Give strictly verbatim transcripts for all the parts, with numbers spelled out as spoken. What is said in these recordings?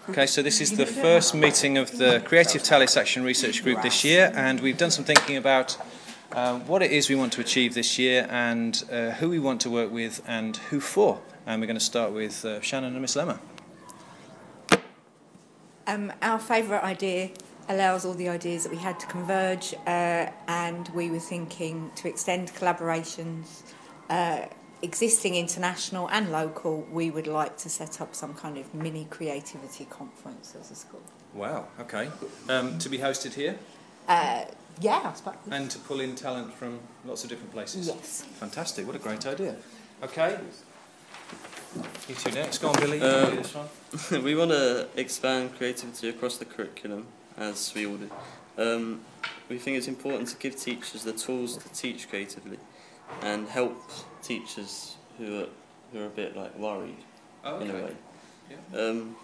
Okay, so this is the first meeting of the Creative Talis Action Research Group this year, and we've done some thinking about uh, what it is we want to achieve this year and uh, who we want to work with and who for. And we're going to start with uh, Shannon and Miss Lemmer. Um, our favourite idea allows all the ideas that we had to converge, uh, and we were thinking to extend collaborations, uh, existing international and local. We would like to set up some kind of mini creativity conference as a school. Wow, okay. Um, to be hosted here? Uh, yeah, I suppose. And to pull in talent from lots of different places? Yes. Fantastic, what a great idea. Okay. You two next. Go on, Billy. You Uh, do this one. We want to expand creativity across the curriculum, as we all do. Um, we think it's important to give teachers the tools to teach creatively and help teachers who are, who are a bit like worried, Oh, okay. in a way. Yeah. Um,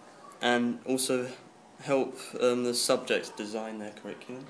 and also help um, the subjects design their curriculum.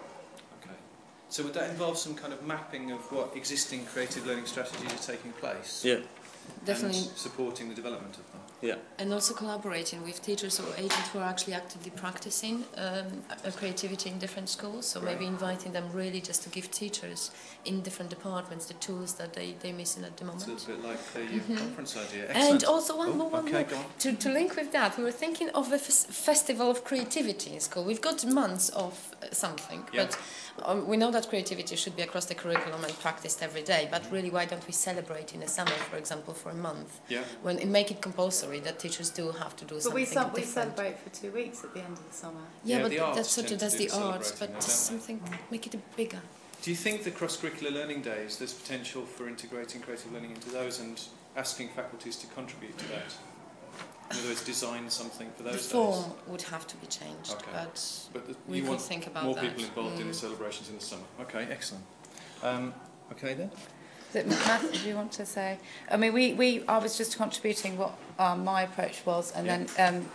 Okay. So would that involve some kind of mapping of what existing creative learning strategies are taking place? Yeah. Definitely. And supporting the development of them? Yeah. And also collaborating with teachers or agents who are actually actively practicing um, creativity in different schools. So Right. maybe inviting them really just to give teachers in different departments the tools that they, they're missing at the moment. It's a little bit like the Mm-hmm. conference idea. Excellent. And also one oh, more, one okay, more. Go on. To, to link with that, we were thinking of a f- festival of creativity in school. We've got months of uh, something, Yeah. but um, we know that creativity should be across the curriculum and practiced every day. But really, why don't we celebrate in the summer, for example, for a month? Yeah. When and make it compulsory that teachers do have to do But something we, ce- we different. celebrate for two weeks at the end of the summer. Yeah, Yeah, but the arts that's sort tend of to that's do the the arts, celebrating, but though, just don't they? something make it a bigger. Do you think the cross-curricular learning days, there's potential for integrating creative learning into those and asking faculties to contribute to that? In other words, design something for The those form days? would have to be changed, Okay. but But the, we you could want think about more that. people involved in the Mm. celebrations in the summer. Okay, excellent. Um, okay then? Is it Matt, do you want to say? I mean, we, we I was just contributing what um, my approach was, and Yeah. then um,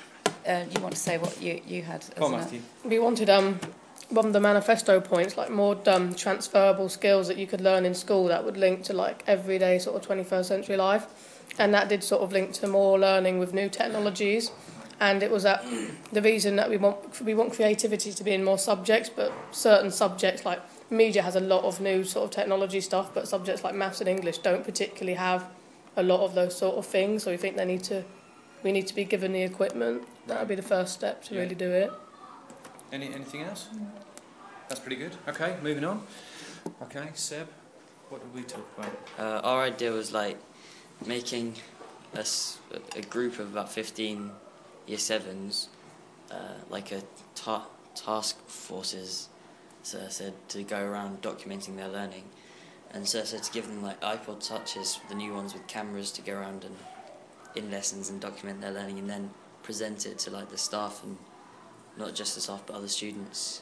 uh, you want to say what you, you had. as Come on, an- Matthew. We wanted um, one of the manifesto points, like more um, transferable skills that you could learn in school that would link to like everyday sort of twenty-first century life, and that did sort of link to more learning with new technologies. And it was that the reason that we want we want creativity to be in more subjects, but certain subjects like media has a lot of new sort of technology stuff, but subjects like maths and English don't particularly have a lot of those sort of things. So we think they need to we need to be given the equipment. That would be the first step to Yeah. really do it. Any anything else? That's pretty good. Okay, moving on. Okay, Seb, what did we talk about? Uh, our idea was like making us a, a group of about fifteen year sevens, uh, like a ta- task forces, so I said, to go around documenting their learning, and so I said to give them like iPod touches, the new ones with cameras, to go around and in lessons and document their learning, and then present it to like the staff, and not just the staff but other students.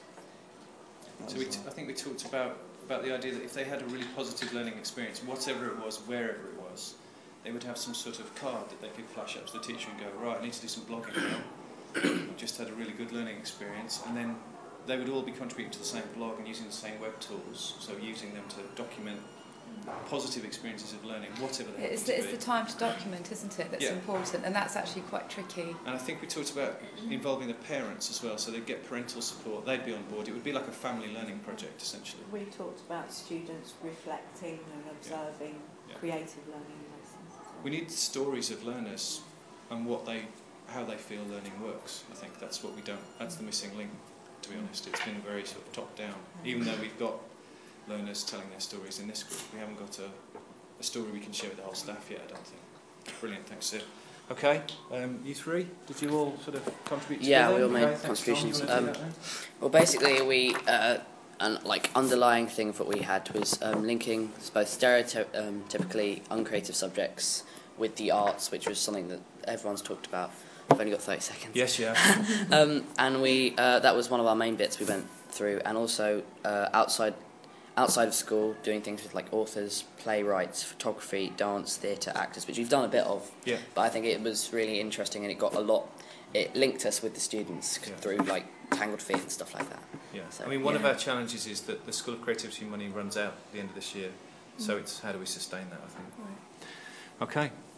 So we t- I think we talked about, about the idea that if they had a really positive learning experience, whatever it was, wherever it was, they would have some sort of card that they could flash up to the teacher and go, right, I need to do some blogging now. Just had a really good learning experience, and then they would all be contributing to the same blog and using the same web tools, so using them to document positive experiences of learning, whatever they It's happen the, to it's be. the time to document, isn't it? That's Yeah. important, and that's actually quite tricky. And I think we talked about involving the parents as well, so they'd get parental support, they'd be on board. It would be like a family learning project, essentially. We talked about students reflecting and observing Yeah. creative learning lessons as well. We need stories of learners and what they, how they feel learning works. I think that's what we don't, that's the missing link, to be honest. It's been very sort of top down. Even though we've got learners telling their stories in this group, we haven't got a, a story we can share with the whole staff yet, I don't think. Brilliant, thanks, Sid. Okay, um, you three, did you all sort of contribute Yeah, together? we all made Okay, thanks, Tom. contributions. You wanna do Um, that then? Well, basically, we uh, an like underlying thing of what we had was um, linking both stereotypically um, typically uncreative subjects with the arts, which was something that everyone's talked about. I've only got thirty seconds. Yes, yeah. um, and we uh, that was one of our main bits we went through, and also uh, outside outside of school, doing things with like authors, playwrights, photography, dance, theatre, actors, which we've done a bit of. Yeah. But I think it was really interesting, and it got a lot. It linked us with the students Yeah. through like Tangled Feet and stuff like that. Yeah. So, I mean, one of yeah. our challenges is that the School of Creativity money runs out at the end of this year, so it's how do we sustain that, I think. Right. Okay.